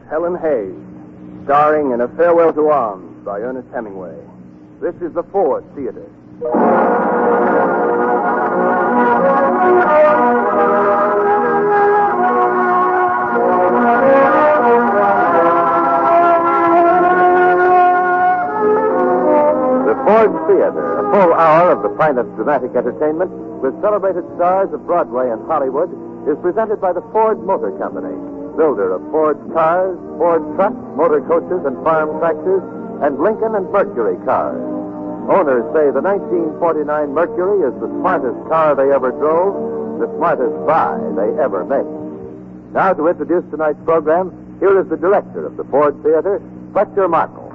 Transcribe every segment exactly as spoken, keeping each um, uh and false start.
Helen Hayes, starring in A Farewell to Arms by Ernest Hemingway. This is the Ford Theater. The Ford Theater, a full hour of the finest dramatic entertainment with celebrated stars of Broadway and Hollywood, is presented by the Ford Motor Company, builder of Ford cars, Ford trucks, motor coaches, and farm tractors, and Lincoln and Mercury cars. Owners say the nineteen forty-nine Mercury is the smartest car they ever drove, the smartest buy they ever made. Now, to introduce tonight's program, here is the director of the Ford Theater, Fletcher Markle.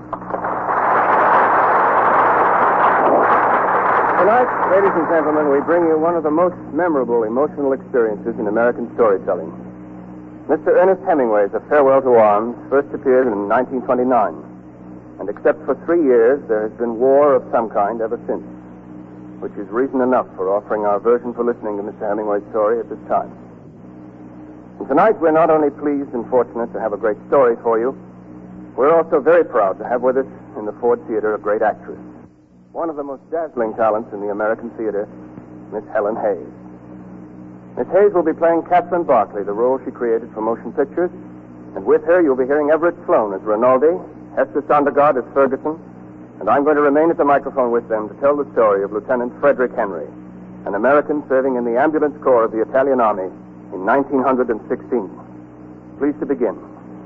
Tonight, ladies and gentlemen, we bring you one of the most memorable emotional experiences in American storytelling. Mister Ernest Hemingway's A Farewell to Arms first appeared in nineteen twenty-nine. And except for three years, there has been war of some kind ever since, which is reason enough for offering our version for listening to Mister Hemingway's story at this time. And tonight, we're not only pleased and fortunate to have a great story for you, we're also very proud to have with us in the Ford Theater a great actress, one of the most dazzling talents in the American theater, Miss Helen Hayes. Miss Hayes will be playing Catherine Barclay, the role she created for motion pictures, and with her you'll be hearing Everett Sloane as Rinaldi, Hester Sondergaard as Ferguson, and I'm going to remain at the microphone with them to tell the story of Lieutenant Frederick Henry, an American serving in the ambulance corps of the Italian Army in nineteen sixteen. Please to begin.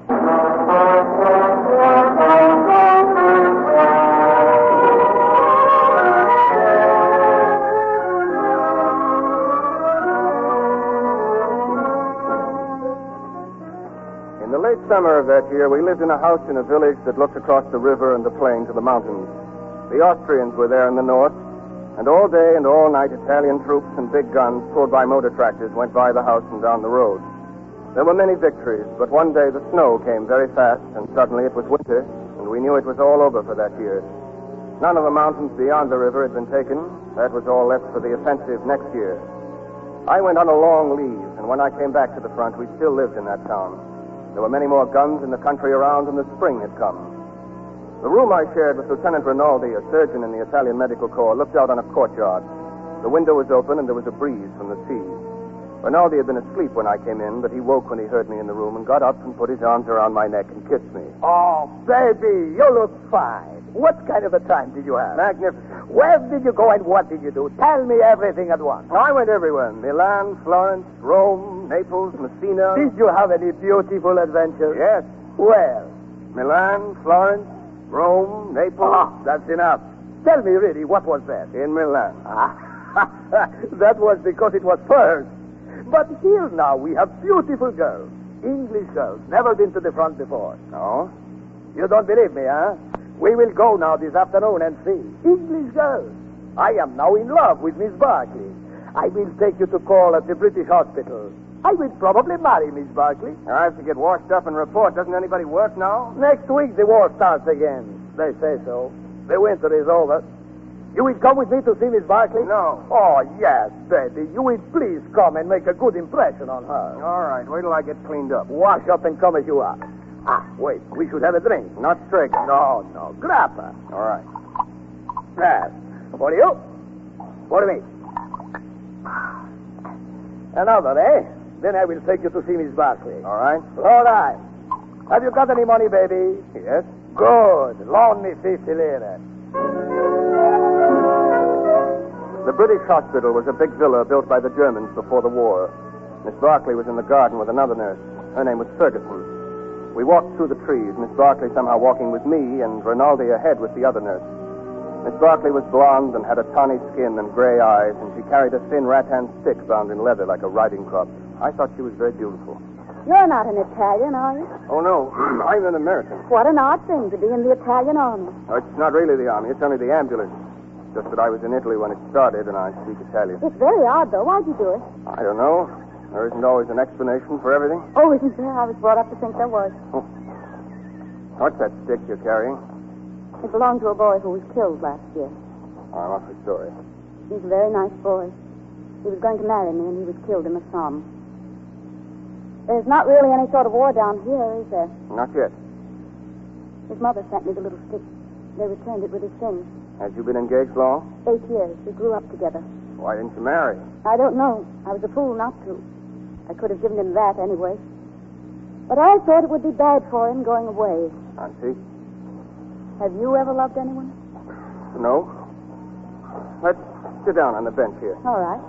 In the late summer of that year, we lived in a house in a village that looked across the river and the plain to the mountains. The Austrians were there in the north, and all day and all night Italian troops and big guns pulled by motor tractors went by the house and down the road. There were many victories, but one day the snow came very fast, and suddenly it was winter, and we knew it was all over for that year. None of the mountains beyond the river had been taken. That was all left for the offensive next year. I went on a long leave, and when I came back to the front, we still lived in that town. There were many more guns in the country around, and the spring had come. The room I shared with Lieutenant Rinaldi, a surgeon in the Italian Medical Corps, looked out on a courtyard. The window was open, and there was a breeze from the sea. Rinaldi had been asleep when I came in, but he woke when he heard me in the room and got up and put his arms around my neck and kissed me. Oh, baby, you look fine. What kind of a time did you have? Magnificent. Where did you go and what did you do? Tell me everything at once. I went everywhere. Milan, Florence, Rome, Naples, Messina. Did you have any beautiful adventures? Yes. Where? Milan, Florence, Rome, Naples. Ah, that's enough. Tell me really, what was that? In Milan. Ah, that was because it was first. But here now we have beautiful girls. English girls. Never been to the front before. No? You don't believe me, huh? We will go now this afternoon and see. English girls. I am now in love with Miss Barclay. I will take you to call at the British hospital. I will probably marry Miss Barclay. I have to get washed up and report. Doesn't anybody work now? Next week the war starts again. They say so. The winter is over. You will come with me to see Miss Barclay? No. Oh, yes, baby. You will please come and make a good impression on her. All right. Wait till I get cleaned up. Wash up and come as you are. Ah, wait. We should have a drink. Not straight. No, no. Grappa. All right. Yes. For you? For me. Another, eh? Then I will take you to see Miss Barclay. All right. All right. Have you got any money, baby? Yes. Good. Loan me fifty lira. The British hospital was a big villa built by the Germans before the war. Miss Barclay was in the garden with another nurse. Her name was Ferguson. We walked through the trees, Miss Barclay somehow walking with me, and Rinaldi ahead with the other nurse. Miss Barclay was blonde and had a tawny skin and gray eyes, and she carried a thin rattan stick bound in leather like a riding crop. I thought she was very beautiful. You're not an Italian, are you? Oh, no. I'm an American. What an odd thing to be in the Italian army. Oh, it's not really the army. It's only the ambulance. Just that I was in Italy when it started, and I speak Italian. It's very odd, though. Why'd you do it? I don't know. There isn't always an explanation for everything. Oh, isn't there? I was brought up to think there was. Oh. What's that stick you're carrying? It belonged to a boy who was killed last year. I'm awfully sorry. He's a very nice boy. He was going to marry me, and he was killed in the Somme. There's not really any sort of war down here, is there? Not yet. His mother sent me the little stick. They returned it with his things. Had you been engaged long? Eight years. We grew up together. Why didn't you marry? I don't know. I was a fool not to. I could have given him that anyway. But I thought it would be bad for him going away. I see. Have you ever loved anyone? No. Let's sit down on the bench here. All right.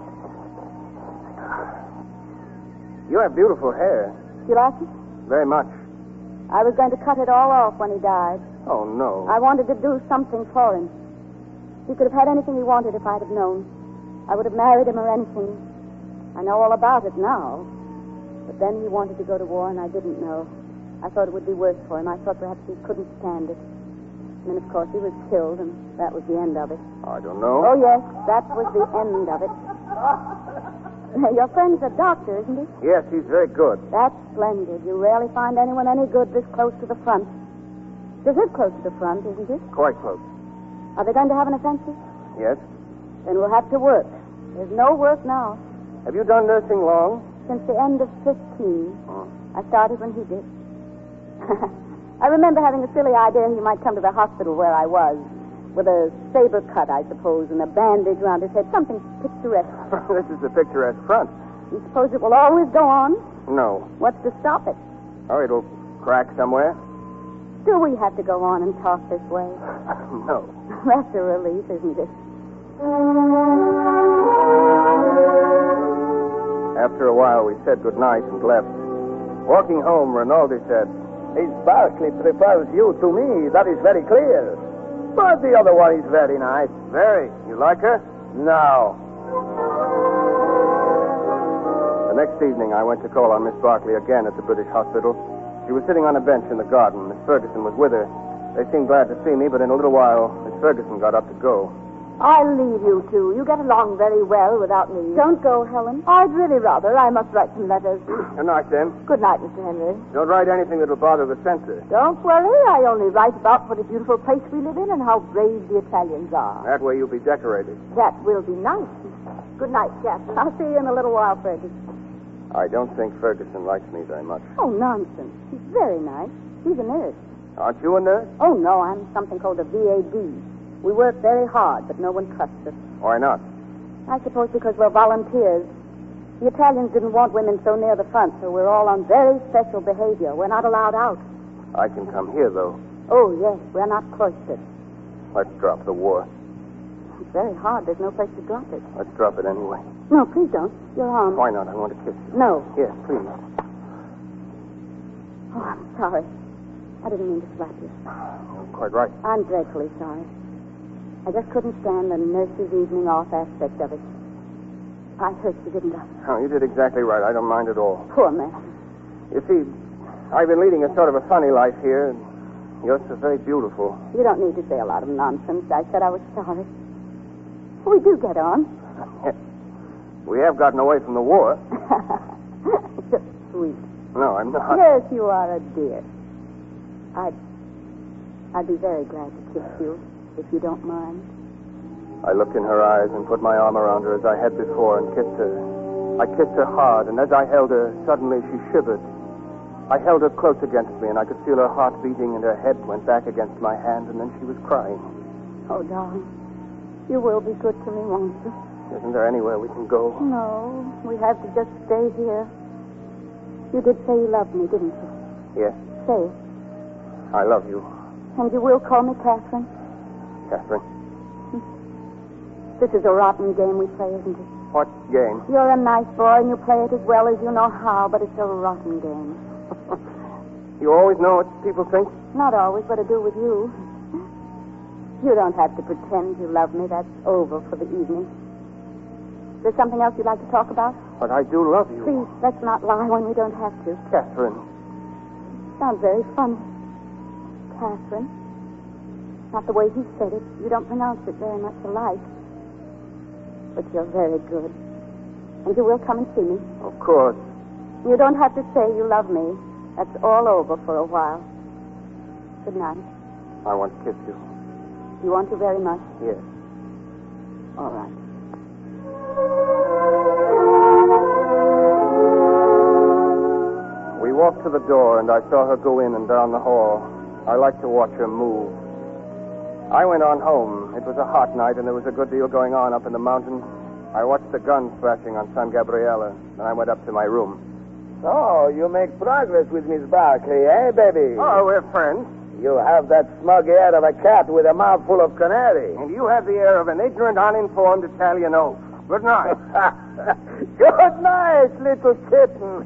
You have beautiful hair. You like it? Very much. I was going to cut it all off when he died. Oh, no. I wanted to do something for him. He could have had anything he wanted if I'd have known. I would have married him or anything. I know all about it now. But then he wanted to go to war, and I didn't know. I thought it would be worse for him. I thought perhaps he couldn't stand it. And then, of course, he was killed, and that was the end of it. I don't know. Oh, yes, that was the end of it. Your friend's a doctor, isn't he? Yes, he's very good. That's splendid. You rarely find anyone any good this close to the front. This is close to the front, isn't it? Quite close. Are they going to have an offensive? Yes. Then we'll have to work. There's no work now. Have you done nursing long? Since the end of fifteen. Oh. I started when he did. I remember having a silly idea he might come to the hospital where I was, with a saber cut, I suppose, and a bandage around his head, something picturesque. This is the picturesque front. You suppose it will always go on? No. What's to stop it? Oh, it'll crack somewhere? Do we have to go on and talk this way? No. That's a relief, isn't it? After a while, we said goodnight and left. Walking home, Rinaldi said, Miss Barkley prefers you to me. That is very clear. But the other one is very nice. Very. You like her? No. The next evening, I went to call on Miss Barkley again at the British hospital. She was sitting on a bench in the garden. Miss Ferguson was with her. They seemed glad to see me, but in a little while, Miss Ferguson got up to go. I'll leave you two. You get along very well without me. Don't go, Helen. I'd really rather. I must write some letters. Good night, then. Good night, Mister Henry. Don't write anything that'll bother the censor. Don't worry. I only write about what a beautiful place we live in and how brave the Italians are. That way you'll be decorated. That will be nice. Good night, Catherine. I'll see you in a little while, Fergus. I don't think Ferguson likes me very much. Oh, nonsense. She's very nice. She's a nurse. Aren't you a nurse? Oh, no, I'm something called a V A D. We work very hard, but no one trusts us. Why not? I suppose because we're volunteers. The Italians didn't want women so near the front, so we're all on very special behavior. We're not allowed out. I can come here, though. Oh, yes, we're not cloistered. Let's drop the war. It's very hard. There's no place to drop it. Let's drop it anyway. No, please don't. Your arm. Why not? I want to kiss you. No. Yes, please. Oh, I'm sorry. I didn't mean to slap you. You're quite right. I'm dreadfully sorry. I just couldn't stand the nurse's evening off aspect of it. I hurt you, didn't I? Oh, you did exactly right. I don't mind at all. Poor man. You see, I've been leading a sort of a funny life here, and you're so very beautiful. You don't need to say a lot of nonsense. I said I was sorry. We do get on. We have gotten away from the war. You're sweet. No, I'm not. Yes, you are a dear. I'd, I'd be very glad to kiss you, if you don't mind. I looked in her eyes and put my arm around her as I had before and kissed her. I kissed her hard, and as I held her, suddenly she shivered. I held her close against me, and I could feel her heart beating, and her head went back against my hand, and then she was crying. Oh, darling, you will be good to me, won't you? Isn't there anywhere we can go? No, we have to just stay here. You did say you loved me, didn't you? Yes, Say it. I love you, And you will call me Catherine? Catherine. This is a rotten game we play, isn't it? What game? You're a nice boy, and you play it as well as you know how, but it's a rotten game. You always know what people think? Not always, but I do with you. You don't have to pretend you love me. That's over for the evening. Is there something else you'd like to talk about? But I do love you. Please, let's not lie when we don't have to. Catherine. Sounds very funny. Catherine. Not the way he said it. You don't pronounce it very much alike. But you're very good. And you will come and see me. Of course. You don't have to say you love me. That's all over for a while. Good night. I want to kiss you. You want to very much? Yes. All right. to the door, and I saw her go in and down the hall. I liked to watch her move. I went on home. It was a hot night, and there was a good deal going on up in the mountain. I watched the guns flashing on San Gabriele, and I went up to my room. So, you make progress with Miss Barkley, eh, baby? Oh, we're friends. You have that smug air of a cat with a mouth full of canary. And you have the air of an ignorant, uninformed Italian oaf. Good night. Good night, little kitten.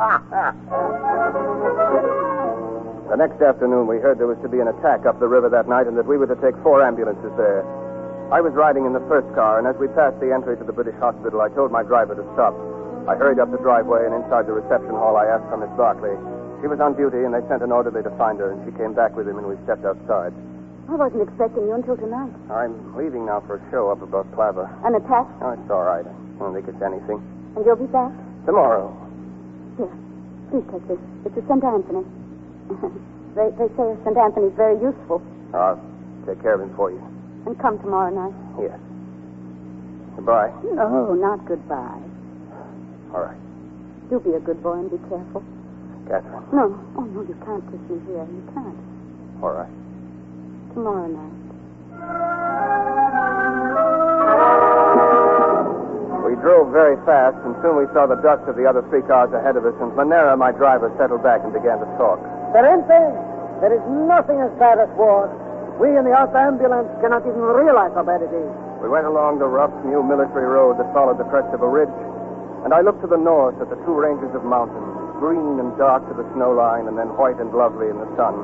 The next afternoon, we heard there was to be an attack up the river that night and that we were to take four ambulances there. I was riding in the first car, and as we passed the entry to the British hospital, I told my driver to stop. I hurried up the driveway, and inside the reception hall, I asked for Miss Barkley. She was on duty, and they sent an orderly to find her, and she came back with him, and we stepped outside. I wasn't expecting you until tonight. I'm leaving now for a show up above Plava. An attack? Oh, it's all right. I don't think it's anything. And you'll be back? Tomorrow. Here, please take this. It's a Saint Anthony. they, they say Saint Anthony's very useful. I'll take care of him for you. And come tomorrow night. Yes. Goodbye. No, not goodbye. All right. Do be a good boy and be careful. Catherine. No. Oh, no, you can't kiss me here. You can't. All right. Tomorrow night. We drove very fast, and soon we saw the dust of the other three cars ahead of us, and Manera, my driver, settled back and began to talk. Terente, there is nothing as bad as war. We in the auto ambulance cannot even realize how bad it is. We went along the rough, new military road that followed the crest of a ridge, and I looked to the north at the two ranges of mountains, green and dark to the snow line, and then white and lovely in the sun.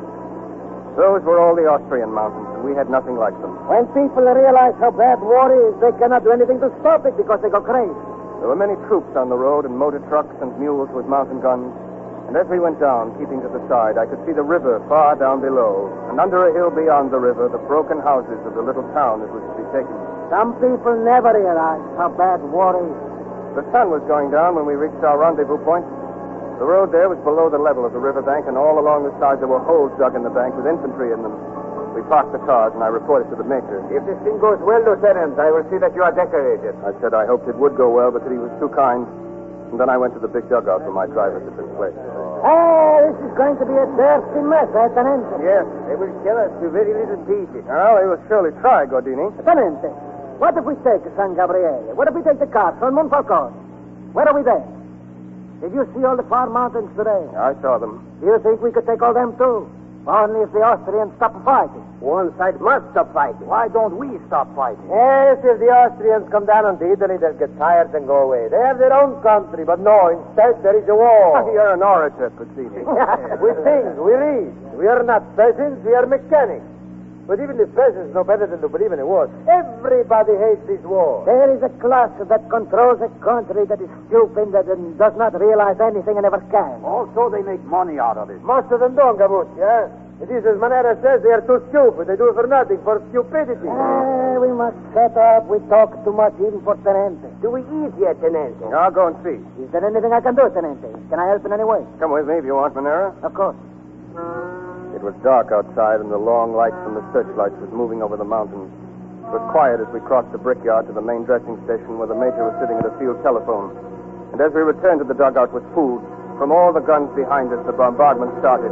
Those were all the Austrian mountains, and we had nothing like them. When people realize how bad war is, they cannot do anything to stop it because they go crazy. There were many troops on the road, and motor trucks and mules with mountain guns. And as we went down, keeping to the side, I could see the river far down below, and under a hill beyond the river, the broken houses of the little town that was to be taken. Some people never realize how bad war is. The sun was going down when we reached our rendezvous point. The road there was below the level of the riverbank, and all along the sides there were holes dug in the bank with infantry in them. We parked the cars, and I reported to the major. If this thing goes well, Lieutenant, I will see that you are decorated. I said I hoped it would go well, but that he was too kind. And then I went to the big dugout where my driver had been placed. Oh, this is going to be a dirty mess, Lieutenant. Yes. They will kill us to very little pieces. Well, they will surely try, Gordini. Lieutenant, what if we take San Gabriele? What if we take the cars from Monfalcone? Where are we there? Did you see all the far mountains today? I saw them. Do you think we could take all them, too? Only if the Austrians stop fighting. One side must stop fighting. Why don't we stop fighting? Yes, if the Austrians come down on Italy, they'll get tired and go away. They have their own country, but no, instead there is a war. You're an orator, Pizzini. We think, we read. We are not peasants, we are mechanics. But even the peasants know better than to believe in a war. Everybody hates this war. There is a class that controls a country that is stupid, that does not realize anything and never can. Also, they make money out of it. Most of them don't, Gabucci, eh? It is as Manera says, they are too stupid. They do it for nothing, for stupidity. Uh, we must shut up. We talk too much even for Tenente. Do we eat yet, Tenente? I'll go and see. Is there anything I can do, Tenente? Can I help in any way? Come with me if you want, Manera. Of course. It was dark outside, and the long light from the searchlights was moving over the mountains. It was quiet as we crossed the brickyard to the main dressing station where the major was sitting at a field telephone. And as we returned to the dugout with food, from all the guns behind us, the bombardment started.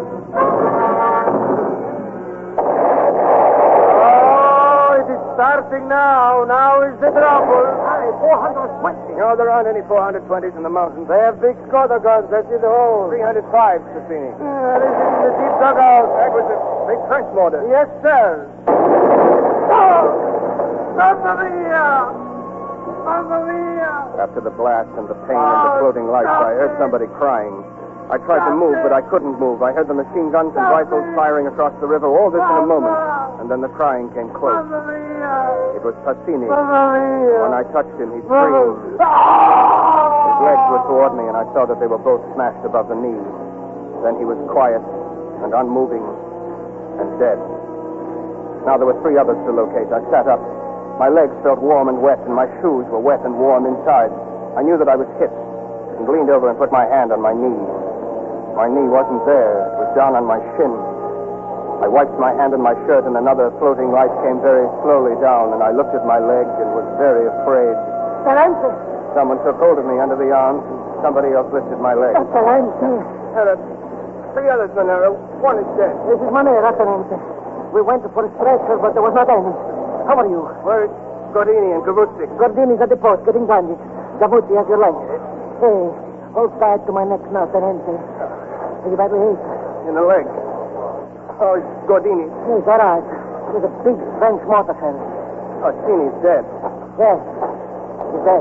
Oh, it is starting now. Now is the trouble. four hundred twenty. No, there aren't any four hundred twenties in the mountains. They have big Skoda guns. That's in the hole. three hundred five, Cassini. Uh, that is in the deep dugout. That was a big trench mortar. Yes, sir. Oh! Mamma mia! Mamma mia! After the blast and the pain and the floating lights, I heard somebody crying. I tried to move, but I couldn't move. I heard the machine guns and rifles firing across the river, all this in a moment. And then the crying came close. It was Passini. When I touched him, he screamed. His legs were toward me, and I saw that they were both smashed above the knees. Then he was quiet and unmoving and dead. Now there were three others to locate. I sat up. My legs felt warm and wet, and my shoes were wet and warm inside. I knew that I was hit, and leaned over and put my hand on my knee. My knee wasn't there. It was down on my shin. I wiped my hand on my shirt, and another floating light came very slowly down, and I looked at my leg and was very afraid. Excellency! Someone took hold of me under the arms, and somebody else lifted my leg. Excellency! Had a the others, Manero? One is dead. This is Manera, Tenente. We went for a stretcher, but there was not any. How are you? Where's Gordini and Gavuzzi? Gordini's at the post, getting bandaged. Gavuzzi has your leg. Hey, hold tight to my neck now, Tenente. Are you badly hit? In the leg. Oh, it's Gordini. Yes, all right. There's a big French mortar shell. Oh, Chini's dead. Yes, he's dead.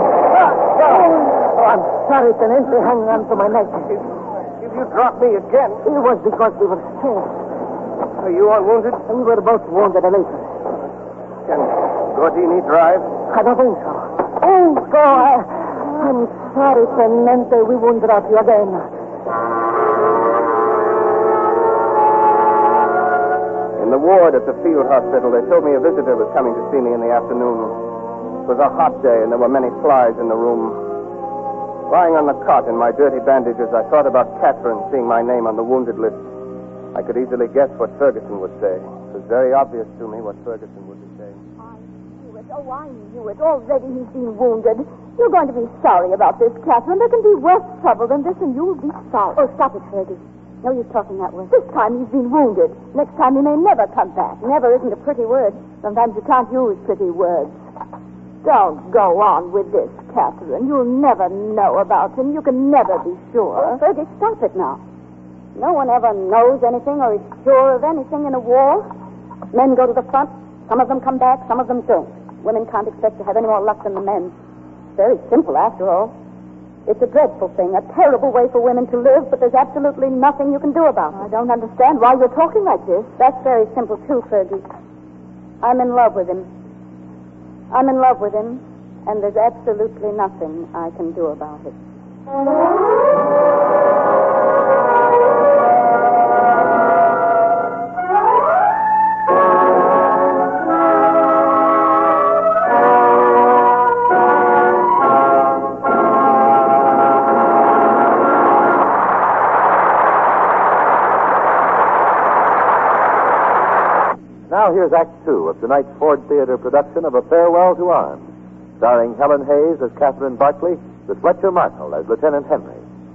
Oh, I'm sorry, Tenente. Hang on to my neck. If, if you drop me again... It was because we were scared. Are you all wounded? We were both wounded a little. Can Gordini drive? I don't think so. Oh, go. I, I'm sorry, Tenente. We won't drop you again. In the ward at the field hospital, they told me a visitor was coming to see me in the afternoon. It was a hot day, and there were many flies in the room. Lying on the cot in my dirty bandages, I thought about Catherine seeing my name on the wounded list. I could easily guess what Ferguson would say. It was very obvious to me what Ferguson would be saying. I knew it. Oh, I knew it. Already he's been wounded. You're going to be sorry about this, Catherine. There can be worse trouble than this, and you'll be sorry. Oh, stop it, Fergie. No use talking that way. This time he's been wounded. Next time he may never come back. Never isn't a pretty word. Sometimes you can't use pretty words. Don't go on with this, Catherine. You'll never know about him. You can never be sure. Oh, Fergie, stop it now. No one ever knows anything or is sure of anything in a war. Men go to the front. Some of them come back. Some of them don't. Women can't expect to have any more luck than the men. It's very simple, after all. It's a dreadful thing, a terrible way for women to live, but there's absolutely nothing you can do about it. I don't understand why you're talking like this. That's very simple, too, Fergie. I'm in love with him. I'm in love with him, and there's absolutely nothing I can do about it. Now here's Act Two of tonight's Ford Theater production of A Farewell to Arms, starring Helen Hayes as Catherine Barclay, with Fletcher Markle as Lieutenant Henry.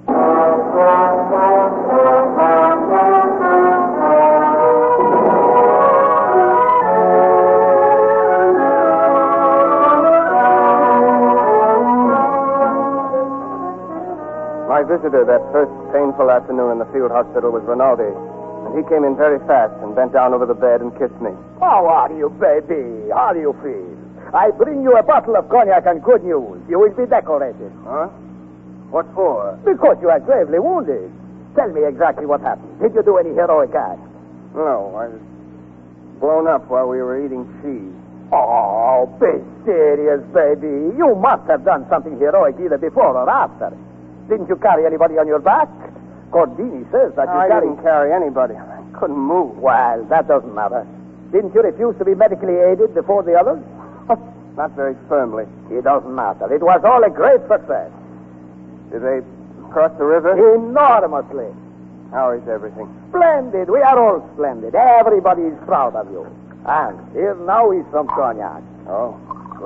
My visitor that first painful afternoon in the field hospital was Rinaldi. And he came in very fast and bent down over the bed and kissed me. How are you, baby? How do you feel? I bring you a bottle of cognac and good news. You will be decorated. Huh? What for? Because you are gravely wounded. Tell me exactly what happened. Did you do any heroic act? No, I was blown up while we were eating cheese. Oh, be serious, baby. You must have done something heroic either before or after. Didn't you carry anybody on your back? Gordini says that no, you I carry... didn't carry anybody. I couldn't move. Well, that doesn't matter. Didn't you refuse to be medically aided before the others? Not very firmly. It doesn't matter. It was all a great success. Did they cross the river? Enormously. How is everything? Splendid. We are all splendid. Everybody is proud of you. And here now is some cognac. Oh,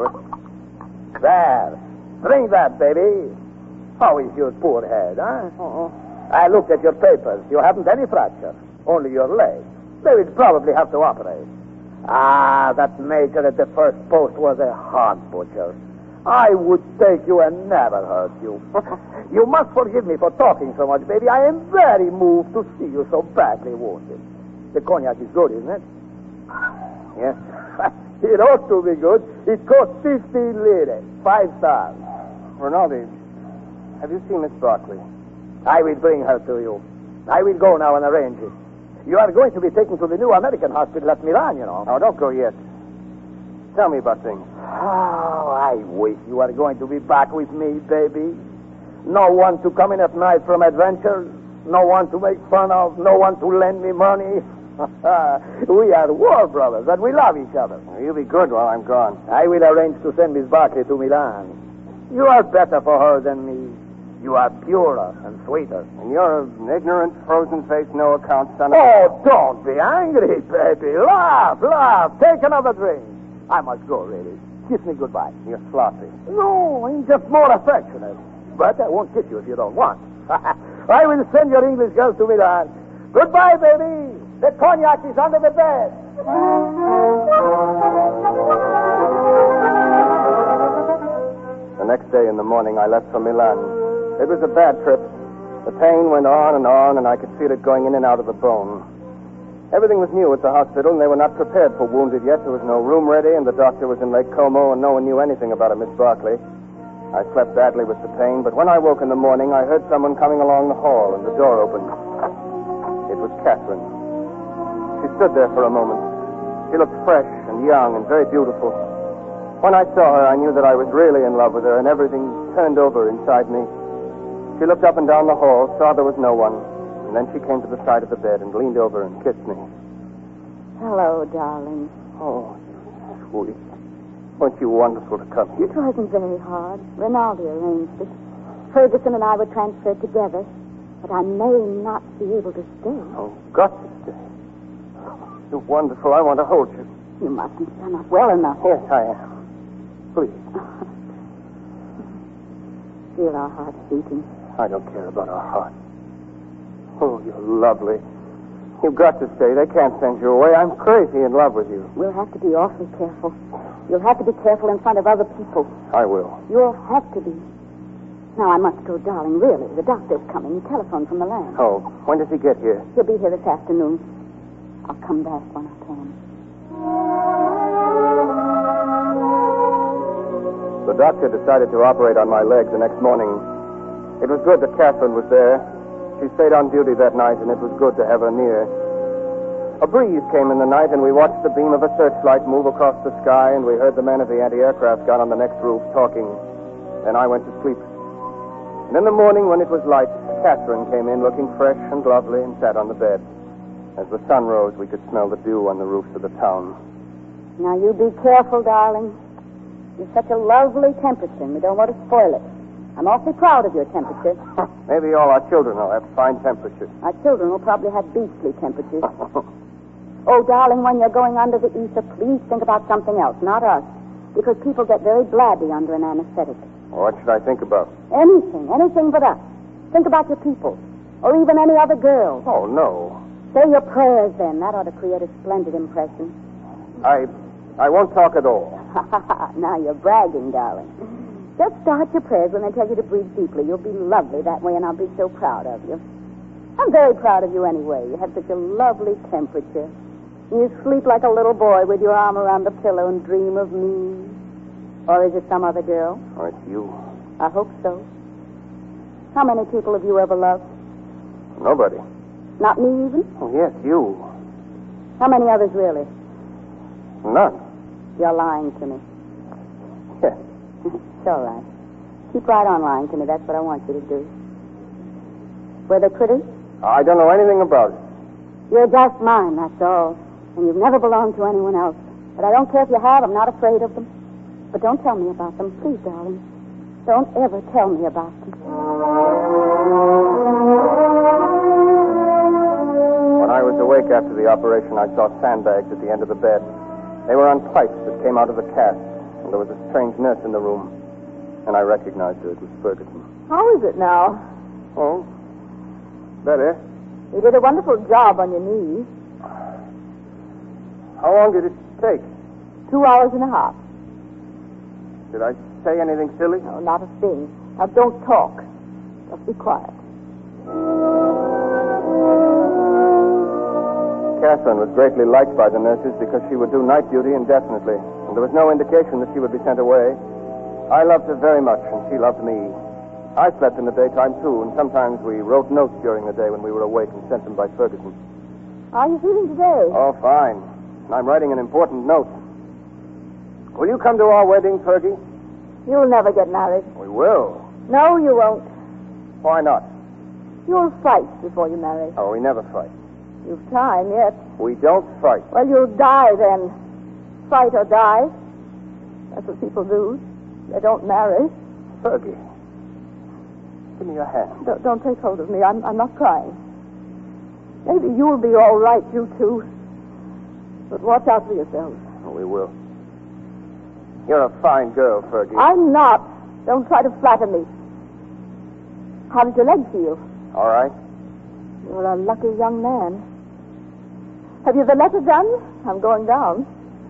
good. There. Drink that, baby. How is your poor head, huh? Uh-uh. I looked at your papers. You haven't any fracture. Only your leg. They will probably have to operate. Ah, that major at the first post was a hard butcher. I would take you and never hurt you. You must forgive me for talking so much, baby. I am very moved to see you so badly wounded. The cognac is good, isn't it? Yes. It ought to be good. It cost fifteen lire. Five stars. Rinaldi, have you seen Miss Barclay? I will bring her to you. I will go now and arrange it. You are going to be taken to the new American hospital at Milan, you know. Oh, don't go yet. Tell me about things. Oh, I wish you were going to be back with me, baby. No one to come in at night from adventures. No one to make fun of. No one to lend me money. We are war brothers, and we love each other. Well, you'll be good while I'm gone. I will arrange to send Miss Barclay to Milan. You are better for her than me. You are purer and sweeter. And you're an ignorant, frozen-faced, no-account son of... Oh, don't be angry, baby. Laugh, laugh. Take another drink. I must go, really. Kiss me goodbye. You're sloppy. No, I'm just more affectionate. But I won't kiss you if you don't want. I will send your English girl to Milan. Goodbye, baby. The cognac is under the bed. The next day in the morning, I left for Milan. It was a bad trip. The pain went on and on, and I could feel it going in and out of the bone. Everything was new at the hospital, and they were not prepared for wounded yet. There was no room ready, and the doctor was in Lake Como, and no one knew anything about a Miss Barkley. I slept badly with the pain, but when I woke in the morning, I heard someone coming along the hall, and the door opened. It was Catherine. She stood there for a moment. She looked fresh and young and very beautiful. When I saw her, I knew that I was really in love with her, and everything turned over inside me. She looked up and down the hall, saw there was no one, and then she came to the side of the bed and leaned over and kissed me. Hello, darling. Oh, sweet. Weren't you wonderful to come here? It wasn't very hard. Rinaldi arranged it. Ferguson and I were transferred together, but I may not be able to stay. Oh, got to stay. You're wonderful. I want to hold you. You mustn't. You're not well enough. Yes, I am. Please. Feel our hearts beating. I don't care about our hearts. Oh, you're lovely. You've got to stay. They can't send you away. I'm crazy in love with you. We'll have to be awfully careful. You'll have to be careful in front of other people. I will. You'll have to be. Now, I must go, darling, really. The doctor's coming. He telephoned from Milan. Oh, when does he get here? He'll be here this afternoon. I'll come back when I can. The doctor decided to operate on my leg the next morning. It was good that Catherine was there. She stayed on duty that night, and it was good to have her near. A breeze came in the night, and we watched the beam of a searchlight move across the sky, and we heard the men of the anti-aircraft gun on the next roof talking. Then I went to sleep. And in the morning, when it was light, Catherine came in looking fresh and lovely and sat on the bed. As the sun rose, we could smell the dew on the roofs of the town. Now, you be careful, darling. You're such a lovely temperature, and we don't want to spoil it. I'm awfully proud of your temperature. Maybe all our children will have fine temperatures. Our children will probably have beastly temperatures. Oh, darling, when you're going under the ether, please think about something else, not us. Because people get very blabby under an anesthetic. What should I think about? Anything, anything but us. Think about your people. Or even any other girl. Oh, no. Say your prayers, then. That ought to create a splendid impression. I... I won't talk at all. Now you're bragging, darling. Just start your prayers when they tell you to breathe deeply. You'll be lovely that way, and I'll be so proud of you. I'm very proud of you anyway. You have such a lovely temperature. You sleep like a little boy with your arm around the pillow and dream of me. Or is it some other girl? Oh, it's you. I hope so. How many people have you ever loved? Nobody. Not me even? Oh, yes, you. How many others really? None. You're lying to me. Yes. It's all right. Keep right on lying to me. That's what I want you to do. Were they pretty? I don't know anything about it. You're just mine, that's all. And you've never belonged to anyone else. But I don't care if you have. I'm not afraid of them. But don't tell me about them. Please, darling. Don't ever tell me about them. When I was awake after the operation, I saw sandbags at the end of the bed. They were on pipes that came out of the cast, and there was a strange nurse in the room. And I recognized her. It was Ferguson. How is it now? Oh, better. You did a wonderful job on your knee. How long did it take? Two hours and a half. Did I say anything silly? No, not a thing. Now, don't talk. Just be quiet. Catherine was greatly liked by the nurses because she would do night duty indefinitely, and there was no indication that she would be sent away. I loved her very much, and she loved me. I slept in the daytime, too, and sometimes we wrote notes during the day when we were awake and sent them by Ferguson. How are you feeling today? Oh, fine. And I'm writing an important note. Will you come to our wedding, Fergie? You'll never get married. We will. No, you won't. Why not? You'll fight before you marry. Oh, we never fight. You've time yet. We don't fight. Well, you'll die then. Fight or die. That's what people do. They don't marry. Fergie, give me your hand. Don't, don't take hold of me. I'm, I'm not crying. Maybe you'll be all right, you two. But watch out for yourselves. Oh, we will. You're a fine girl, Fergie. I'm not. Don't try to flatter me. How does your leg feel? All right. You're a lucky young man. Have you the letter done? I'm going down.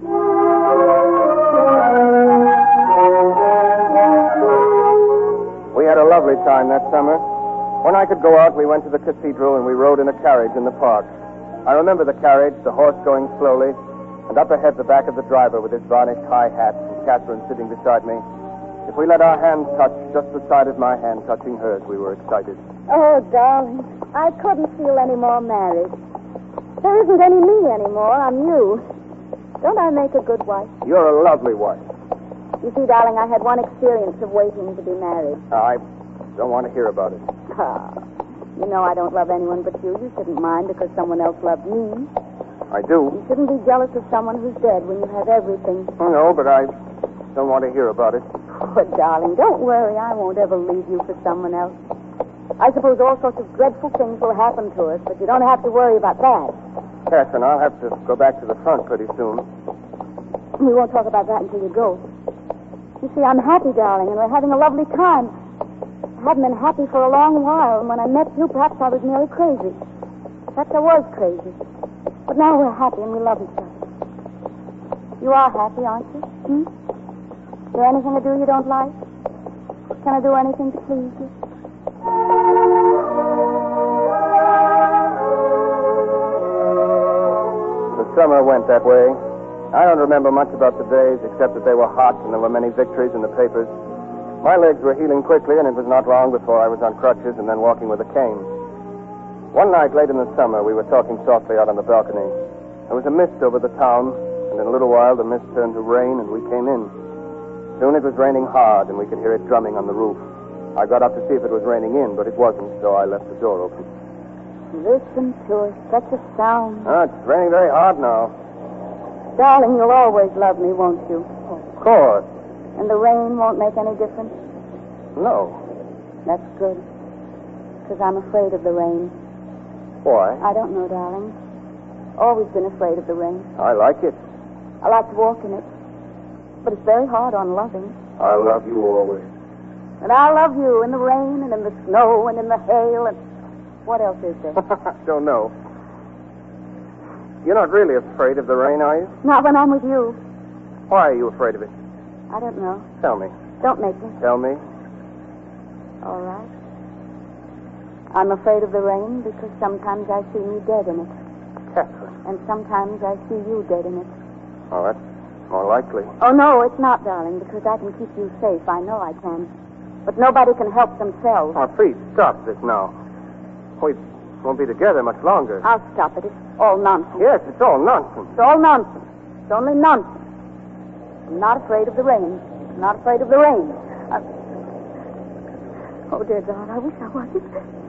We had a lovely time that summer. When I could go out, we went to the cathedral and we rode in a carriage in the park. I remember the carriage, the horse going slowly, and up ahead the back of the driver with his varnished high hat and Catherine sitting beside me. If we let our hands touch, just the side of my hand touching hers, we were excited. Oh, darling, I couldn't feel any more married. There isn't any me anymore. I'm you. Don't I make a good wife? You're a lovely wife. You see, darling, I had one experience of waiting to be married. I don't want to hear about it. Ah, you know I don't love anyone but you. You shouldn't mind because someone else loved me. I do. You shouldn't be jealous of someone who's dead when you have everything. Oh, no, but I don't want to hear about it. But, darling, don't worry. I won't ever leave you for someone else. I suppose all sorts of dreadful things will happen to us, but you don't have to worry about that. Catherine, I'll have to go back to the front pretty soon. We won't talk about that until you go. You see, I'm happy, darling, and we're having a lovely time. I hadn't been happy for a long while, and when I met you, perhaps I was nearly crazy. Perhaps I was crazy. But now we're happy and we love each other. You are happy, aren't you? Hmm? Is there anything I do you don't like? Can I do anything to please you? The summer went that way. I don't remember much about the days, except that they were hot and there were many victories in the papers. My legs were healing quickly, and it was not long before I was on crutches and then walking with a cane. One night late in the summer, we were talking softly out on the balcony. There was a mist over the town, and in a little while the mist turned to rain, and we came in. Soon it was raining hard, and we could hear it drumming on the roof. I got up to see if it was raining in, but it wasn't, so I left the door open. Listen to it. Such a sound. Oh, it's raining very hard now. Darling, you'll always love me, won't you? Of course. And the rain won't make any difference? No. That's good. Because I'm afraid of the rain. Why? I don't know, darling. Always been afraid of the rain. I like it. I like to walk in it. But it's very hard on loving. I love you always. And I love you in the rain and in the snow and in the hail and... What else is there? I don't know. You're not really afraid of the rain, are you? Not when I'm with you. Why are you afraid of it? I don't know. Tell me. Don't make me. Tell me. All right. I'm afraid of the rain because sometimes I see me dead in it. Catherine. And sometimes I see you dead in it. Oh, that's more likely. Oh, no, it's not, darling, because I can keep you safe. I know I can. But nobody can help themselves. Oh, please, stop this now. We won't be together much longer. I'll stop it. It's all nonsense. Yes, it's all nonsense. It's all nonsense. It's only nonsense. I'm not afraid of the rain. I'm not afraid of the rain. I... Oh, dear God, I wish I wasn't.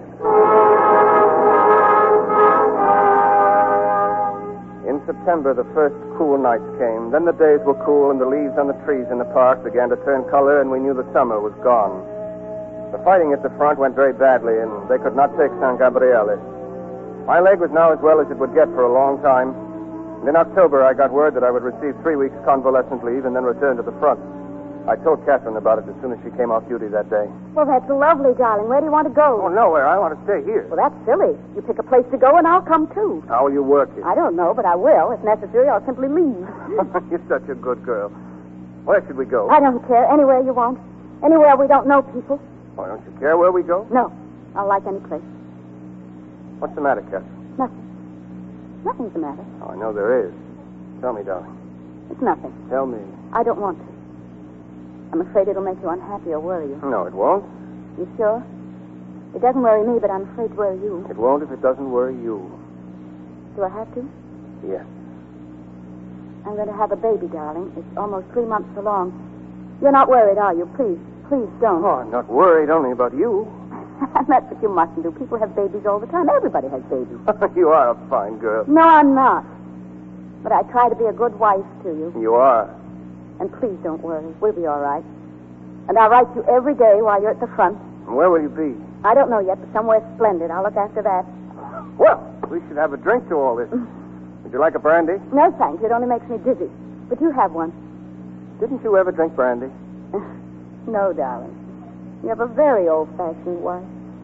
In September, the first cool nights came. Then the days were cool, and the leaves on the trees in the park began to turn color, and we knew the summer was gone. The fighting at the front went very badly, and they could not take San Gabriele. My leg was now as well as it would get for a long time. And in October, I got word that I would receive three weeks convalescent leave and then return to the front. I told Catherine about it as soon as she came off duty that day. Well, that's lovely, darling. Where do you want to go? Oh, nowhere. I want to stay here. Well, that's silly. You pick a place to go, and I'll come, too. How will you work it? I don't know, but I will. If necessary, I'll simply leave. You're such a good girl. Where should we go? I don't care. Anywhere you want. Anywhere we don't know people. Why, don't you care where we go? No. I'll like any place. What's the matter, Catherine? Nothing. Nothing's the matter. Oh, I know there is. Tell me, darling. It's nothing. Tell me. I don't want to. I'm afraid it'll make you unhappy or worry you. No, it won't. You sure? It doesn't worry me, but I'm afraid to worry you. It won't if it doesn't worry you. Do I have to? Yes. I'm going to have a baby, darling. It's almost three months along. You're not worried, are you? Please, please don't. Oh, I'm not worried only about you. That's what you mustn't do. People have babies all the time. Everybody has babies. You are a fine girl. No, I'm not. But I try to be a good wife to you. You are. And please don't worry. We'll be all right. And I'll write you every day while you're at the front. And where will you be? I don't know yet, but somewhere splendid. I'll look after that. Well, we should have a drink to all this. Would you like a brandy? No, thanks. It only makes me dizzy. But you have one. Didn't you ever drink brandy? No, darling. You have a very old-fashioned wife.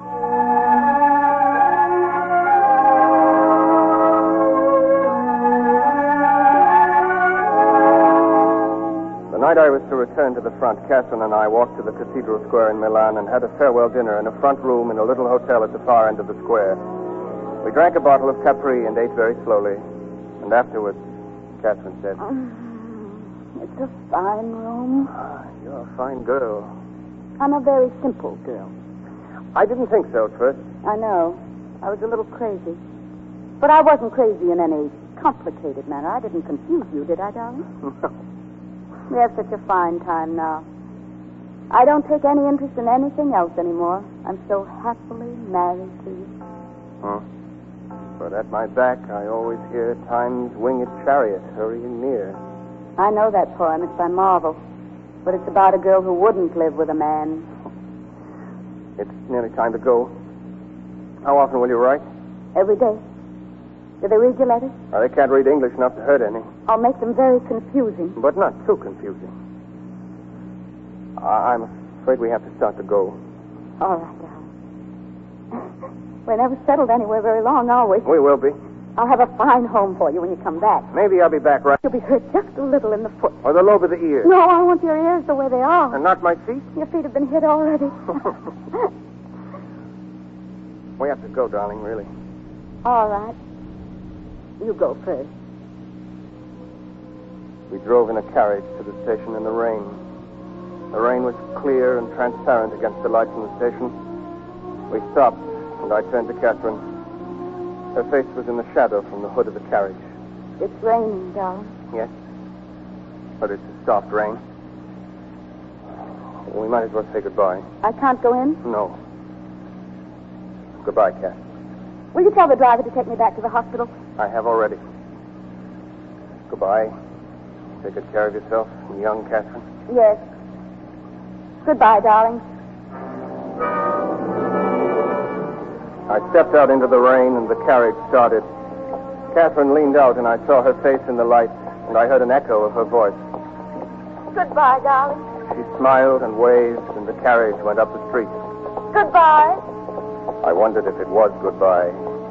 The night I was to return to the front, Catherine and I walked to the Cathedral Square in Milan and had a farewell dinner in a front room in a little hotel at the far end of the square. We drank a bottle of Capri and ate very slowly. And afterwards, Catherine said, Um, it's a fine room. ah, you're a fine girl. I'm a very simple girl. I didn't think so at first. I know. I was a little crazy. But I wasn't crazy in any complicated manner. I didn't confuse you, did I, darling? No. We have such a fine time now. I don't take any interest in anything else anymore. I'm so happily married to you. Huh? But at my back, I always hear Time's winged chariot hurrying near. I know that poem. It's by Marvel. But it's about a girl who wouldn't live with a man. It's nearly time to go. How often will you write? Every day. Do they read your letters? Oh, they can't read English enough to hurt any, I'll make them very confusing. but not too confusing. I- I'm afraid we have to start to go. All right, darling. We're never settled anywhere very long, are we? We will be. I'll have a fine home for you when you come back. Maybe I'll be back right. You'll be hurt just a little in the foot. Or the lobe of the ear. No, I want your ears the way they are. And not my feet? Your feet have been hit already. We have to go, darling, really. All right. You go first. We drove in a carriage to the station in the rain. The rain was clear and transparent against the lights in the station. We stopped, and I turned to Catherine. Her face was in the shadow from the hood of the carriage. It's raining, darling. Yes? But it's a soft rain. We might as well say goodbye. I can't go in? No. Goodbye, Cat. Will you tell the driver to take me back to the hospital? I have already. Goodbye. Take good care of yourself, young Catherine. Yes. Goodbye, darling. I stepped out into the rain, and the carriage started. Catherine leaned out, and I saw her face in the light, and I heard an echo of her voice. Goodbye, darling. She smiled and waved, and the carriage went up the street. Goodbye. I wondered if it was goodbye.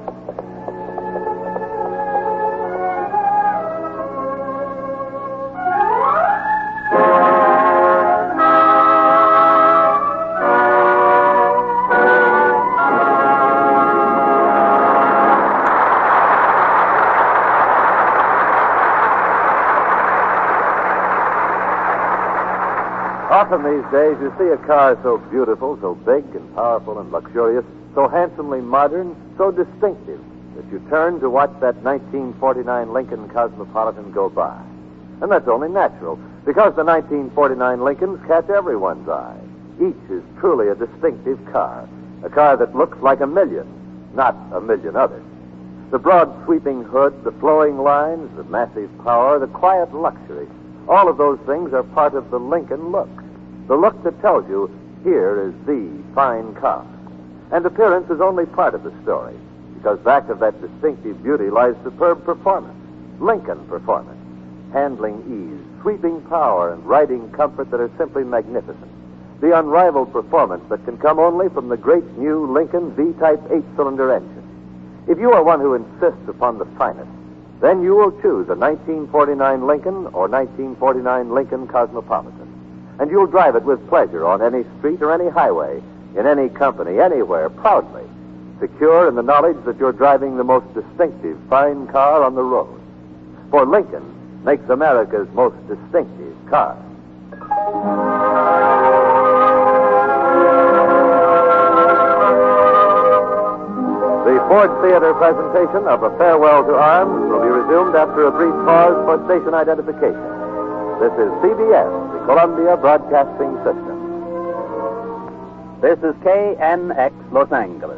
Often these days you see a car so beautiful, so big and powerful and luxurious, so handsomely modern, so distinctive, that you turn to watch that nineteen forty-nine Lincoln Cosmopolitan go by. And that's only natural, because the nineteen forty-nine Lincolns catch everyone's eye. Each is truly a distinctive car, a car that looks like a million, not a million others. The broad sweeping hood, the flowing lines, the massive power, the quiet luxury, all of those things are part of the Lincoln look. The look that tells you, here is the fine car. And appearance is only part of the story, because back of that distinctive beauty lies superb performance, Lincoln performance, handling ease, sweeping power, and riding comfort that are simply magnificent. The unrivaled performance that can come only from the great new Lincoln V-Type eight-cylinder engine. If you are one who insists upon the finest, then you will choose a nineteen forty-nine Lincoln or nineteen forty-nine Lincoln Cosmopolitan. And you'll drive it with pleasure on any street or any highway, in any company, anywhere, proudly, secure in the knowledge that you're driving the most distinctive fine car on the road. For Lincoln makes America's most distinctive car. The Ford Theater presentation of A Farewell to Arms will be resumed after a brief pause for station identification. This is C B S, the Columbia Broadcasting System. This is K N X Los Angeles.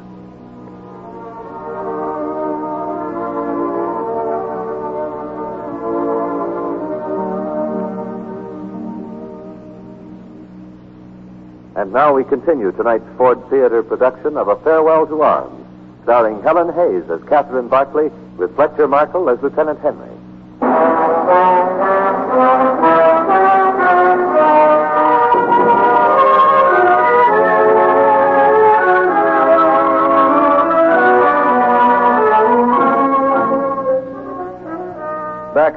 And now we continue tonight's Ford Theater production of A Farewell to Arms, starring Helen Hayes as Catherine Barclay with Fletcher Markle as Lieutenant Henry.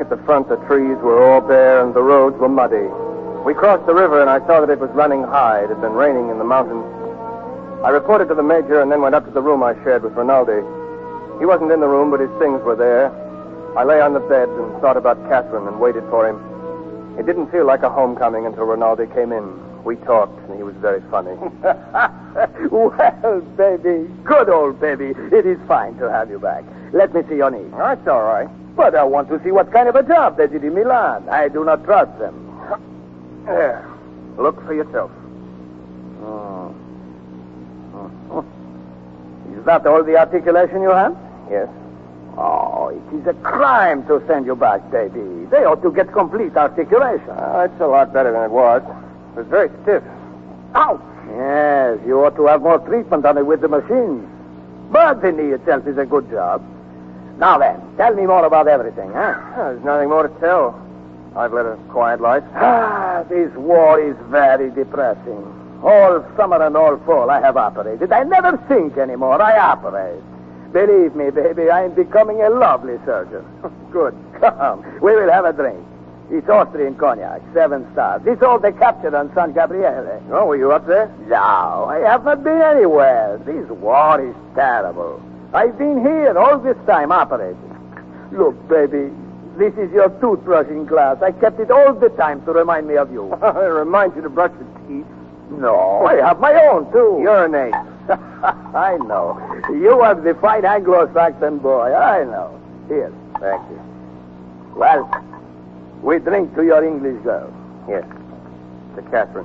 At the front, the trees were all bare and the roads were muddy. We crossed the river, and I saw that it was running high. It had been raining in the mountains. I reported to the major and then went up to the room I shared with Rinaldi. He wasn't in the room, but his things were there. I lay on the bed and thought about Catherine and waited for him. It didn't feel like a homecoming until Rinaldi came in. We talked, and he was very funny. Well, baby, good old baby, it is fine to have you back. Let me see your knee. That's all right. But I want to see what kind of a job they did in Milan. I do not trust them. There. Look for yourself. Oh. Oh. Is that all the articulation you have? Yes. Oh, it is a crime to send you back, baby. They ought to get complete articulation. Uh, it's a lot better than it was. It was very stiff. Ouch! Yes, you ought to have more treatment on it with the machine. But the knee itself is a good job. Now then, tell me more about everything, huh? Oh, there's nothing more to tell. I've led a quiet life. Ah, this war is very depressing. All summer and all fall I have operated. I never think anymore. I operate. Believe me, baby, I am becoming a lovely surgeon. Good. Come. We will have a drink. It's Austrian cognac, seven stars. It's all they captured on San Gabriele. Oh, were you up there? No, I have not been anywhere. This war is terrible. I've been here all this time operating. Look, baby, this is your toothbrush in glass. I kept it all the time to remind me of you. It reminds you to brush your teeth. No, I have my own, too. Urinate. I know. You are the fine Anglo-Saxon boy. I know. Here. Thank you. Well, we drink to your English girl. Yes. To Catherine.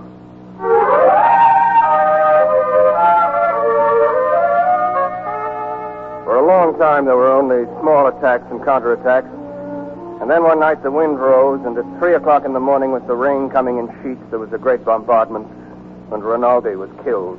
For a long time, there were only small attacks and counterattacks. And then one night the wind rose, and at three o'clock in the morning, with the rain coming in sheets, there was a great bombardment, and Rinaldi was killed.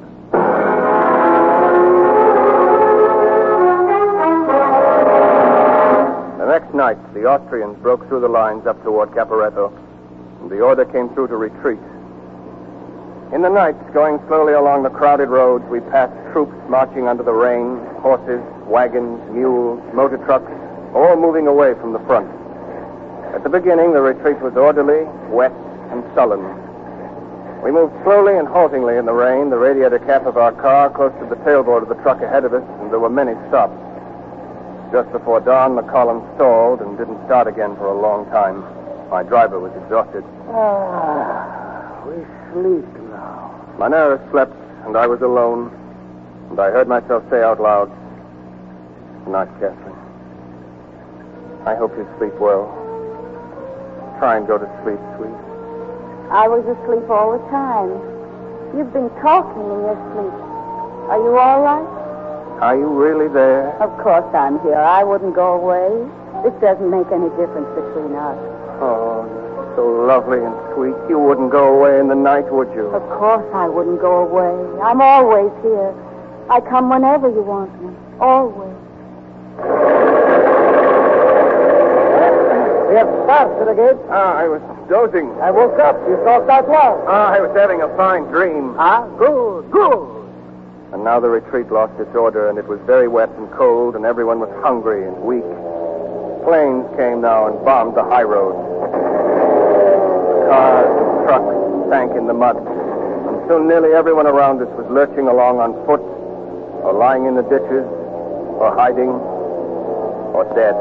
The next night, the Austrians broke through the lines up toward Caporetto, and the order came through to retreat. In the night, going slowly along the crowded roads, we passed troops marching under the rain, horses, wagons, mules, motor trucks, all moving away from the front. At the beginning, the retreat was orderly, wet, and sullen. We moved slowly and haltingly in the rain, the radiator cap of our car close to the tailboard of the truck ahead of us, and there were many stops. Just before dawn, the column stalled and didn't start again for a long time. My driver was exhausted. Ah, we sleep now. Manera slept, and I was alone, and I heard myself say out loud, "Good night, Catherine. I hope you sleep well. Try and go to sleep, sweet." I was asleep all the time. You've been talking in your sleep. Are you all right? Are you really there? Of course I'm here. I wouldn't go away. This doesn't make any difference between us. Oh, so lovely and sweet. You wouldn't go away in the night, would you? Of course I wouldn't go away. I'm always here. I come whenever you want me. Always. We have started again. Ah, I was dozing. I woke up. You talked out loud. Ah, I was having a fine dream. Ah, good, good. And now the retreat lost its order, and it was very wet and cold, and everyone was hungry and weak. Planes came now and bombed the high roads. Cars and trucks sank in the mud, and soon nearly everyone around us was lurching along on foot, or lying in the ditches, or hiding, or dead.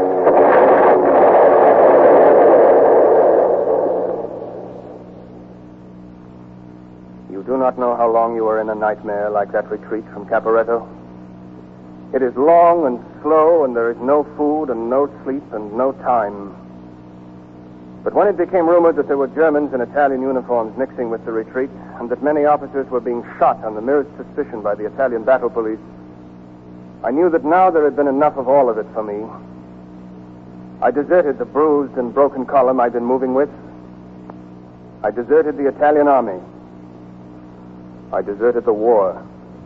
You do not know how long you are in a nightmare like that retreat from Caporetto. It is long and slow, and there is no food and no sleep and no time. But when it became rumored that there were Germans in Italian uniforms mixing with the retreat, and that many officers were being shot on the merest suspicion by the Italian battle police, I knew that now there had been enough of all of it for me. I deserted the bruised and broken column I'd been moving with. I deserted the Italian army. I deserted the war.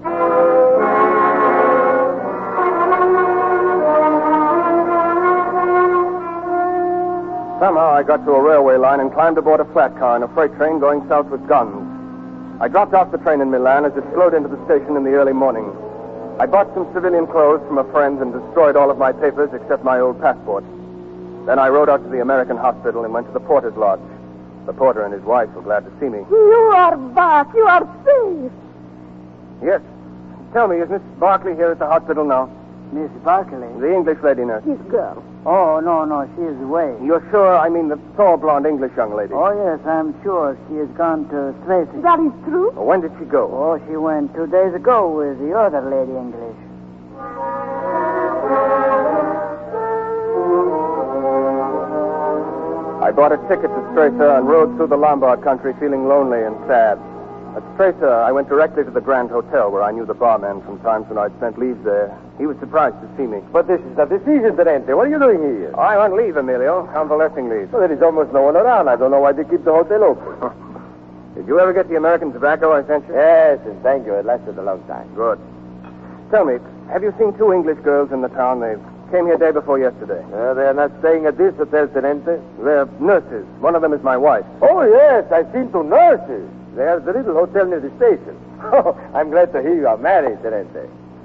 Somehow I got to a railway line and climbed aboard a flat car in a freight train going south with guns. I dropped off the train in Milan as it slowed into the station in the early morning. I bought some civilian clothes from a friend and destroyed all of my papers except my old passport. Then I rode out to the American hospital and went to the porter's lodge. The porter and his wife were glad to see me. You are back. You are safe. Yes. Tell me, is Miss Barkley here at the hospital now? Miss Barkley? The English lady nurse. His girl. Oh, no, no, she is away. You're sure? I mean the tall, blonde English young lady. Oh, yes, I'm sure. She has gone to Tracy. That is true. Well, when did she go? Oh, she went two days ago with the other lady English. I bought a ticket to Stresa and rode through the Lombard country feeling lonely and sad. At Stresa, I went directly to the Grand Hotel where I knew the barman from times when I'd spent leave there. He was surprised to see me. But this is a decision, Tenente. What are you doing here? I'm on leave, Emilio. Convalescing leave. Well, there is almost no one around. I don't know why they keep the hotel open. Did you ever get the American tobacco I sent you? Yes, and thank you. It lasted a long time. Good. Tell me, have you seen two English girls in the town? They came here day before yesterday. Uh, they are not staying at this hotel, Tenente. They're nurses. One of them is my wife. Oh, yes, I've seen two nurses. There's the little hotel near the station. Oh, I'm glad to hear you are married, Tenente.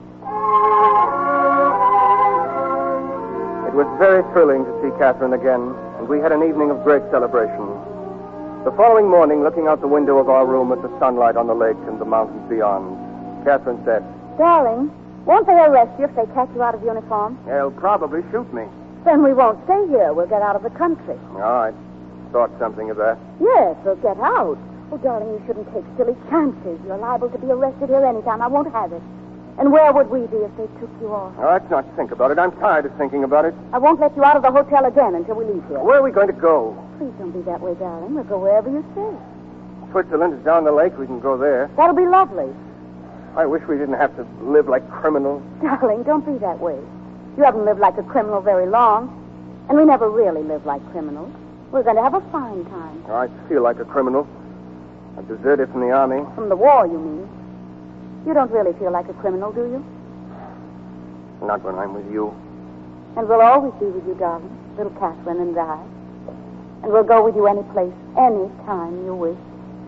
It was very thrilling to see Catherine again, and we had an evening of great celebration. The following morning, looking out the window of our room at the sunlight on the lake and the mountains beyond, Catherine said, Darling, won't they arrest you if they catch you out of uniform? They'll probably shoot me. Then we won't stay here. We'll get out of the country. All right. Thought something of that. Yes, we'll get out. Oh, darling, you shouldn't take silly chances. You're liable to be arrested here anytime. I won't have it. And where would we be if they took you off? Now, let's not think about it. I'm tired of thinking about it. I won't let you out of the hotel again until we leave here. Where are we going to go? Please don't be that way, darling. We'll go wherever you say. Switzerland is down the lake. We can go there. That'll be lovely. I wish we didn't have to live like criminals. Darling, don't be that way. You haven't lived like a criminal very long. And we never really live like criminals. We're going to have a fine time. I feel like a criminal. I deserted from the army. From the war, you mean? You don't really feel like a criminal, do you? Not when I'm with you. And we'll always be with you, darling. Little Catherine and I. And we'll go with you any place, any time you wish.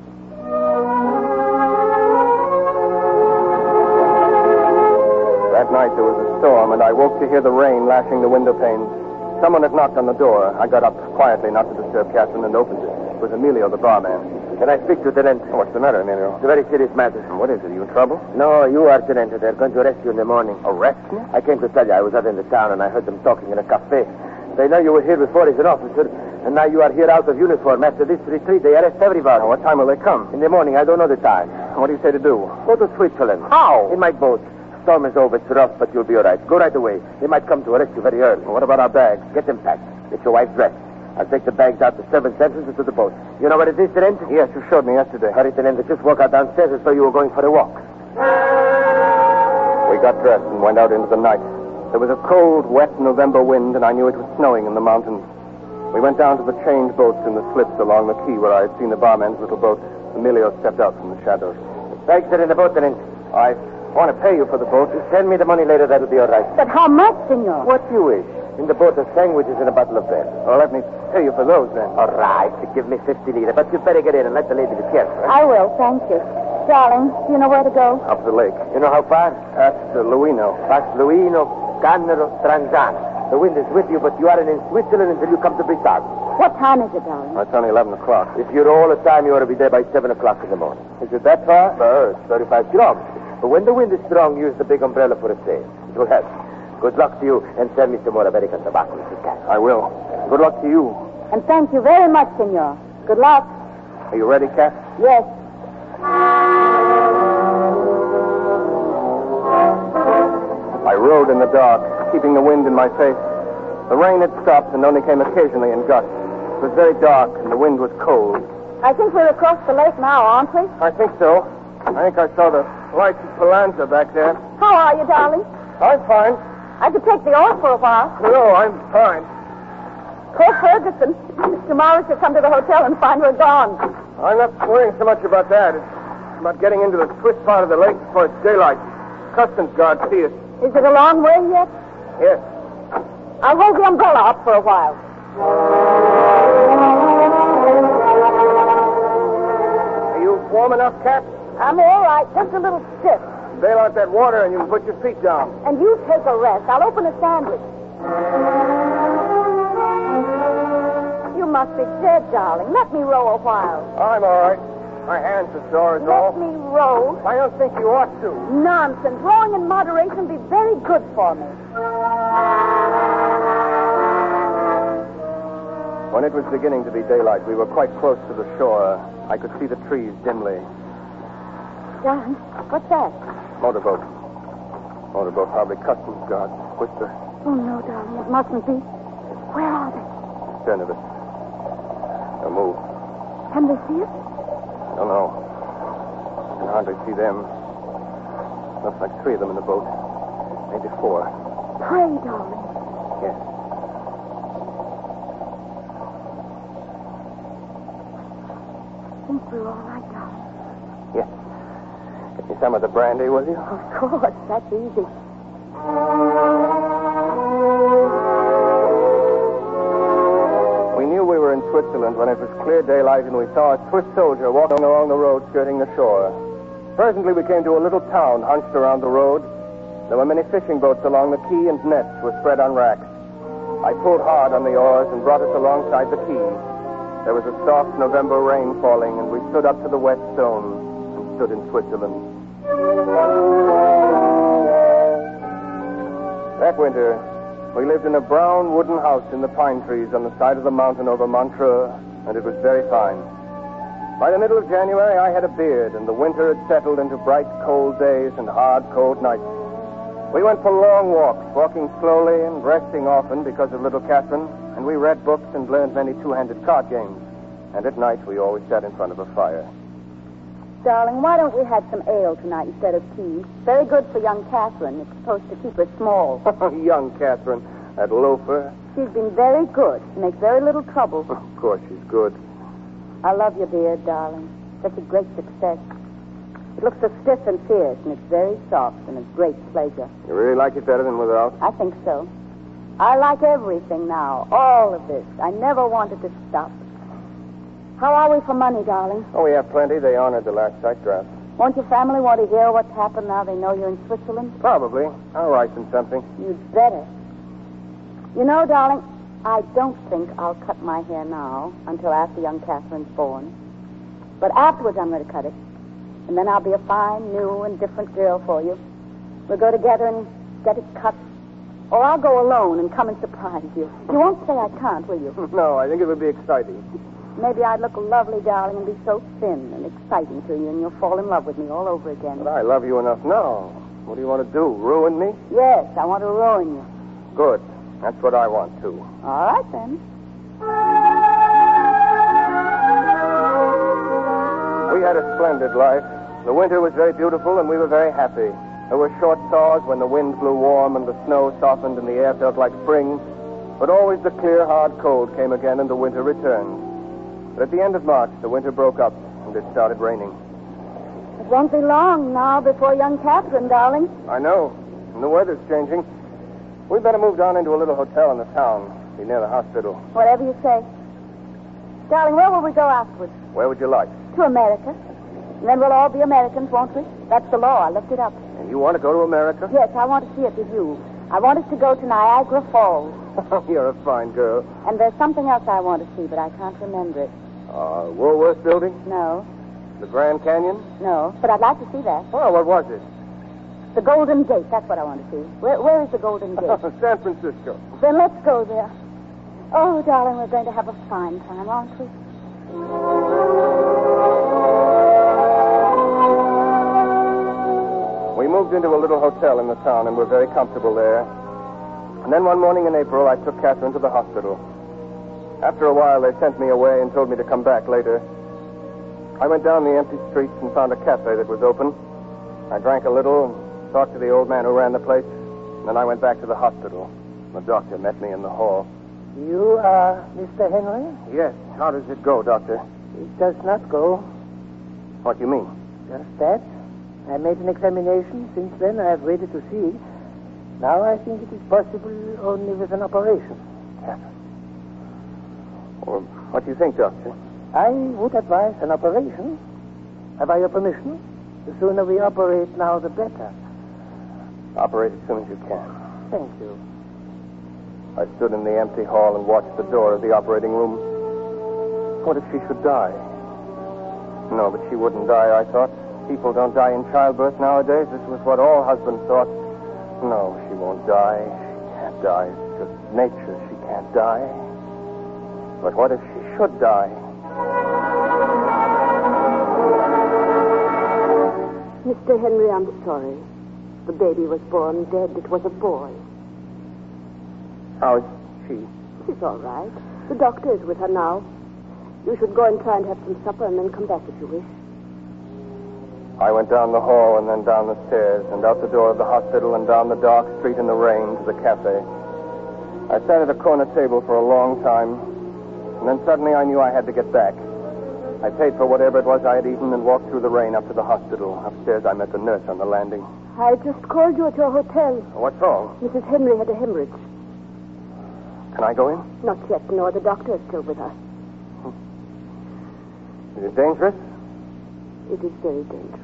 That night there was a storm, and I woke to hear the rain lashing the window panes. Someone had knocked on the door. I got up quietly not to disturb Catherine and opened it. It was Emilio, the barman. Can I speak to Tenente? Oh, what's the matter, Emilio? It's a very serious matter. What is it? Are you in trouble? No, you are, Tenente. They're going to arrest you in the morning. Arrest me? I came to tell you I was out in the town and I heard them talking in a cafe. They know you were here before as an officer, and now you are here out of uniform. After this retreat, they arrest everybody. Now, what time will they come? In the morning. I don't know the time. What do you say to do? Go to Switzerland. How? In my boat. Storm is over. It's rough, but you'll be all right. Go right away. They might come to arrest you very early. What about our bags? Get them packed. Get your wife dressed. I'll take the bags out the servant's entrance to the boat. You know what it is, Tenente? Yes, you showed me yesterday. Hurry, Tenente. Just walk out downstairs as though you were going for a walk. We got dressed and went out into the night. There was a cold, wet November wind, and I knew it was snowing in the mountains. We went down to the chained boats in the slips along the quay where I had seen the barman's little boat. Emilio stepped out from the shadows. The bags are in the boat, Tenente. I want to pay you for the boat. You send me the money later. That'll be all right. But how much, senor? What you wish. In the boat are sandwiches and a bottle of beer. Well, let me pay you for those, then. All right. Give me fifty lira. But you'd better get in and let the lady be careful. I will, thank you. Darling, do you know where to go? Up the lake. You know how far? Past uh, Luino. Past Luino, Cannaro, Tranzano. The wind is with you, but you aren't in Switzerland until you come to Brissago. What time is it, darling? Well, it's only eleven o'clock. If you're all the time, you ought to be there by seven o'clock in the morning. Is it that far? Uh, it's thirty-five kilometers. But when the wind is strong, use the big umbrella for a sail. It will help. Good luck to you, and send me some more American tobacco if you can. I will. Good luck to you. And thank you very much, senor. Good luck. Are you ready, Cat? Yes. I rode in the dark, keeping the wind in my face. The rain had stopped and only came occasionally in gusts. It was very dark, and the wind was cold. I think we're across the lake now, aren't we? I think so. I think I saw the lights of Palanza back there. How are you, darling? I'm fine. I could take the oar for a while. No, I'm fine. Call Ferguson. Mister Morris will come to the hotel and find we're gone. I'm not worrying so much about that. It's about getting into the Swiss part of the lake before it's daylight. Customs guards see us. Is it a long way yet? Yes. I'll hold the umbrella up for a while. Are you warm enough, Cat? I'm all right, just a little stiff. Bail out that water and you can put your feet down. And you take a rest. I'll open a sandwich. must be dead, darling. Let me row a while. I'm all right. My hands are sore, is all. Let me row. I don't think you ought to. Nonsense. Rowing in moderation would be very good for me. When it was beginning to be daylight, we were quite close to the shore. I could see the trees dimly. Darling, what's that? Motorboat. Motorboat, probably customs guards. Whisper. Oh, no, darling. It mustn't be. Where are they? Stern of it. They'll move. Can they see us? I don't know. I can hardly see them. Looks like three of them in the boat. Maybe four. Pray, darling. Yes. I think we're all right, darling. Yes. Get me some of the brandy, will you? Of course. That's easy. We knew we were in Switzerland when it was clear daylight and we saw a Swiss soldier walking along the road skirting the shore. Presently we came to a little town hunched around the road. There were many fishing boats along the quay and nets were spread on racks. I pulled hard on the oars and brought us alongside the quay. There was a soft November rain falling and we stood up to the wet stone and stood in Switzerland. That winter, we lived in a brown wooden house in the pine trees on the side of the mountain over Montreux, and it was very fine. By the middle of January, I had a beard, and the winter had settled into bright, cold days and hard, cold nights. We went for long walks, walking slowly and resting often because of little Catherine, and we read books and learned many two-handed card games. And at night, we always sat in front of a fire. Darling, why don't we have some ale tonight instead of tea? Very good for young Catherine. It's supposed to keep her small. Young Catherine, that loafer. She's been very good. She makes very little trouble. Of course she's good. I love your beard, darling. Such a great success. It looks so stiff and fierce, and it's very soft, and a great pleasure. You really like it better than without? I think so. I like everything now, all of this. I never wanted to stop. How are we for money, darling? Oh, we have plenty. They honored the last sight draft. Won't your family want to hear what's happened now they know you're in Switzerland? Probably. I'll write them something. You'd better. You know, darling, I don't think I'll cut my hair now until after young Catherine's born. But afterwards I'm going to cut it. And then I'll be a fine, new, and different girl for you. We'll go together and get it cut. Or I'll go alone and come and surprise you. You won't say I can't, will you? No, I think it would be exciting. Maybe I'd look lovely, darling, and be so thin and exciting to you, and you'll fall in love with me all over again. But I love you enough now. What do you want to do, ruin me? Yes, I want to ruin you. Good. That's what I want, too. All right, then. We had a splendid life. The winter was very beautiful, and we were very happy. There were short thaws when the wind blew warm and the snow softened and the air felt like spring. But always the clear, hard cold came again and the winter returned. But at the end of March, the winter broke up and it started raining. It won't be long now before young Catherine, darling. I know. And the weather's changing. We'd better move down into a little hotel in the town. Be near the hospital. Whatever you say. Darling, where will we go afterwards? Where would you like? To America. And then we'll all be Americans, won't we? That's the law. I looked it up. And you want to go to America? Yes, I want to see it with you. I want us to go to Niagara Falls. You're a fine girl. And there's something else I want to see, but I can't remember it. Uh, Woolworth Building? No. The Grand Canyon? No, but I'd like to see that. Oh, what was it? The Golden Gate. That's what I want to see. Where, where is the Golden Gate? San Francisco. Then let's go there. Oh, darling, we're going to have a fine time, aren't we? We moved into a little hotel in the town and were very comfortable there. And then one morning in April, I took Catherine to the hospital. After a while, they sent me away and told me to come back later. I went down the empty streets and found a cafe that was open. I drank a little and talked to the old man who ran the place. And then I went back to the hospital. The doctor met me in the hall. You are Mister Henry? Yes. How does it go, doctor? It does not go. What do you mean? Just that. I made an examination. Since then, I have waited to see. Now I think it is possible only with an operation. Catherine. Well, what do you think, doctor? I would advise an operation. Have I your permission? The sooner we operate now, the better. Operate as soon as you can. Thank you. I stood in the empty hall and watched the door of the operating room. What if she should die? No, but she wouldn't die, I thought. People don't die in childbirth nowadays. This was what all husbands thought. No, she won't die. She can't die. It's just nature. She can't die. But what if she should die? Mister Henry, I'm sorry. The baby was born dead. It was a boy. How is she? She's all right. The doctor is with her now. You should go and try and have some supper and then come back if you wish. I went down the hall and then down the stairs and out the door of the hospital and down the dark street in the rain to the cafe. I sat at a corner table for a long time, and then suddenly I knew I had to get back. I paid for whatever it was I had eaten and walked through the rain up to the hospital. Upstairs I met the nurse on the landing. I just called you at your hotel. What's wrong? Missus Henry had a hemorrhage. Can I go in? Not yet, no. The doctor is still with her. Is it dangerous? It is very dangerous.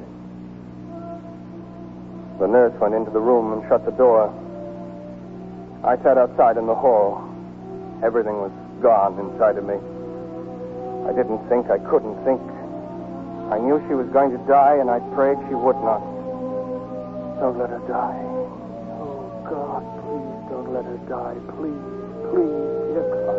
The nurse went into the room and shut the door. I sat outside in the hall. Everything was gone inside of me. I didn't think. I couldn't think. I knew she was going to die, and I prayed she would not. Don't let her die. Oh, God, please don't let her die. Please, please, dear God.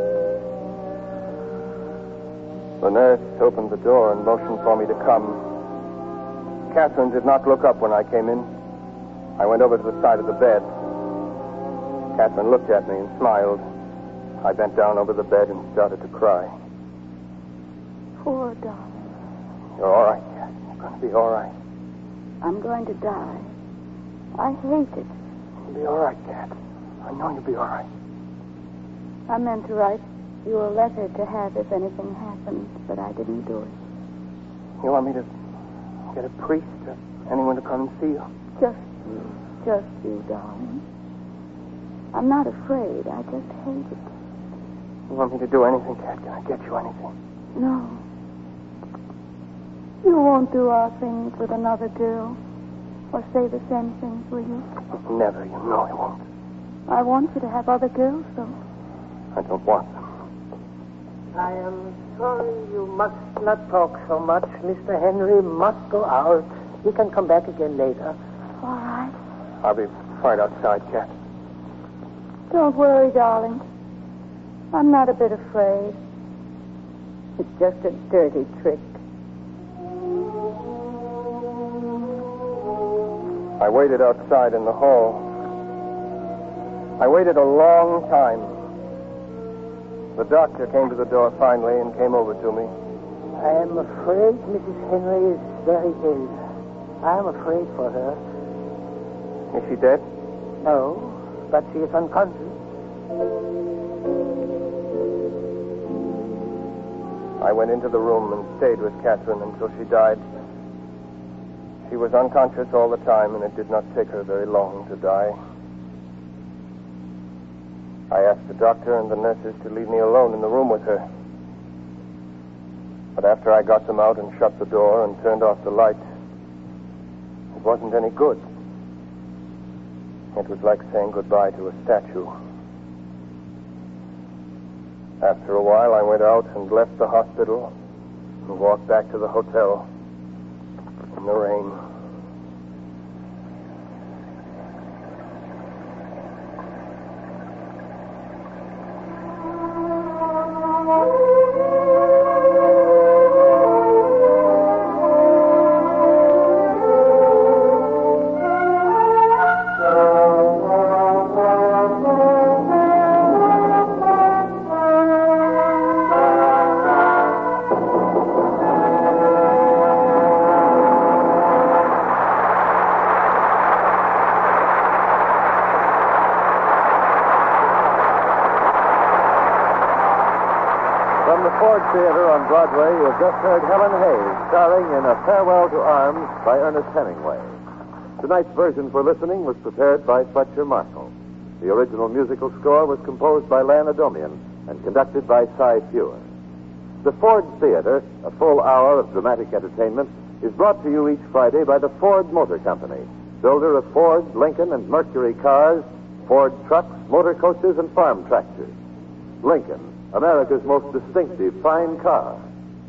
The nurse opened the door and motioned for me to come. Catherine did not look up when I came in. I went over to the side of the bed. Catherine looked at me and smiled. I bent down over the bed and started to cry. Poor darling. You're all right, Cat. You're going to be all right. I'm going to die. I hate it. You'll be all right, Cat. I know you'll be all right. I meant to write you a letter to have if anything happens, but I didn't do it. You want me to get a priest or anyone to come and see you? Just you. Just you, darling. I'm not afraid. I just hate it. You want me to do anything, Cat? Can I get you anything? No. You won't do our things with another girl or say the same things, will you? Never. You know I won't. I want you to have other girls, though. I don't want them. I am sorry you must not talk so much. Mister Henry must go out. He can come back again later. All right. I'll be right outside, Cat. Don't worry, darling. I'm not a bit afraid. It's just a dirty trick. I waited outside in the hall. I waited a long time. The doctor came to the door finally and came over to me. I am afraid Missus Henry is very ill. I am afraid for her. Is she dead? No, but she is unconscious. I went into the room and stayed with Catherine until she died. She was unconscious all the time, and it did not take her very long to die. I asked the doctor and the nurses to leave me alone in the room with her. But after I got them out and shut the door and turned off the light, it wasn't any good. It was like saying goodbye to a statue. After a while, I went out and left the hospital and walked back to the hotel in the rain. From the Ford Theater on Broadway, you have just heard Helen Hayes starring in A Farewell to Arms by Ernest Hemingway. Tonight's version for listening was prepared by Fletcher Markle. The original musical score was composed by Lan Adomian and conducted by Cy Feuer. The Ford Theater, a full hour of dramatic entertainment, is brought to you each Friday by the Ford Motor Company, builder of Ford, Lincoln, and Mercury cars, Ford trucks, motor coaches, and farm tractors. Lincoln, America's most distinctive fine car.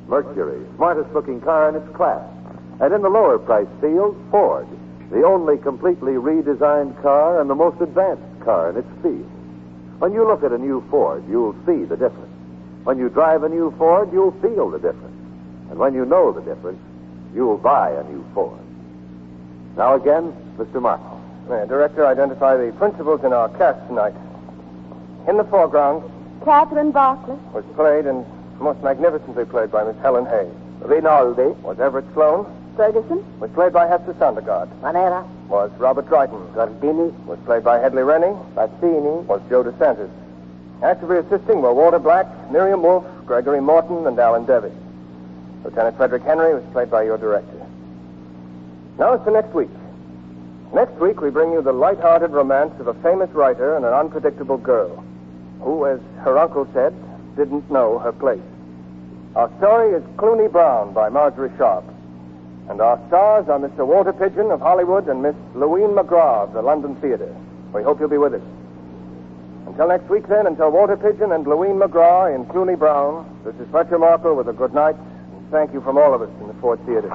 Mercury, smartest looking car in its class. And in the lower price field, Ford, the only completely redesigned car and the most advanced car in its field. When you look at a new Ford, you'll see the difference. When you drive a new Ford, you'll feel the difference. And when you know the difference, you'll buy a new Ford. Now again, Mister Marshall. May the director identify the principals in our cast tonight? In the foreground Catherine Barclay. was played and most magnificently played by Miss Helen Hayes. Rinaldi. Was Everett Sloane. Ferguson. Was played by Hester Sondergaard. Manera. Was Robert Dryden. Gardini. Was played by Hedley Rennie. Bassini. Was Joe DeSantis. Actively assisting were Walter Black, Miriam Wolfe, Gregory Morton, and Alan Devey. Lieutenant Frederick Henry was played by your director. Now it's for next week. Next week we bring you the light-hearted romance of a famous writer and an unpredictable girl who, as her uncle said, didn't know her place. Our story is Clooney Brown by Marjorie Sharp. And our stars are Mister Walter Pidgeon of Hollywood and Miss Louine McGraw of the London Theater. We hope you'll be with us. Until next week, then, until Walter Pidgeon and Louine McGraw in Clooney Brown, this is Fletcher Markle with a good night, and thank you from all of us in the Ford Theater.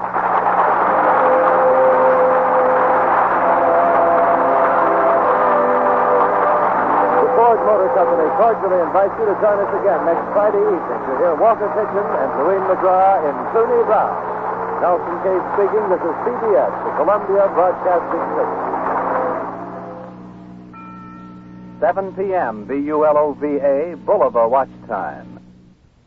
The Ford Motor Company cordially invites you to join us again next Friday evening to hear Walter Pidgeon and Louine McGraw in Clooney Brown. Nelson Cage speaking. This is C B S, the Columbia Broadcasting System. seven p.m. B U L O V A, Boulevard Watch Time.